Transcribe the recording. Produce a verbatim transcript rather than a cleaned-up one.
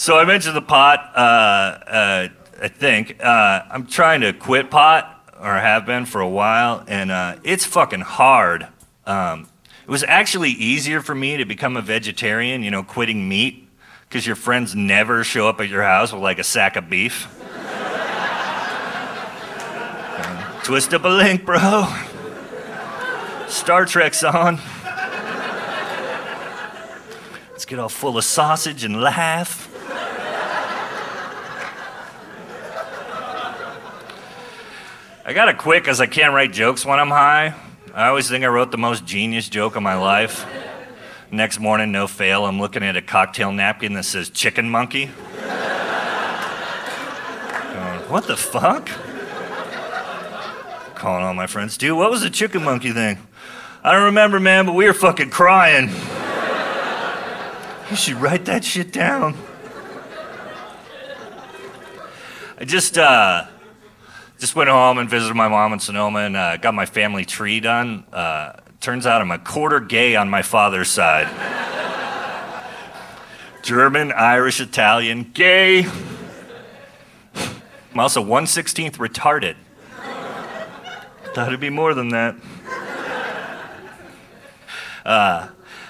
So I mentioned the pot, uh, uh, I think. Uh, I'm trying to quit pot, or have been for a while, and uh, it's fucking hard. Um, it was actually easier for me to become a vegetarian, you know, quitting meat, because your friends never show up at your house with like a sack of beef. um, twist up a link, bro. Star Trek's on. Let's get all full of sausage and laugh. I gotta quit because I can't write jokes when I'm high. I always think I wrote the most genius joke of my life. Next morning, no fail, I'm looking at a cocktail napkin that says chicken monkey. Going, what the fuck? Calling all my friends, dude, what was the chicken monkey thing? I don't remember, man, but we were fucking crying. You should write that shit down. I just, uh, just went home and visited my mom in Sonoma and uh, got my family tree done. Uh, turns out I'm a quarter gay on my father's side. German, Irish, Italian, gay. I'm also one sixteenth retarded. Thought it'd be more than that. Uh,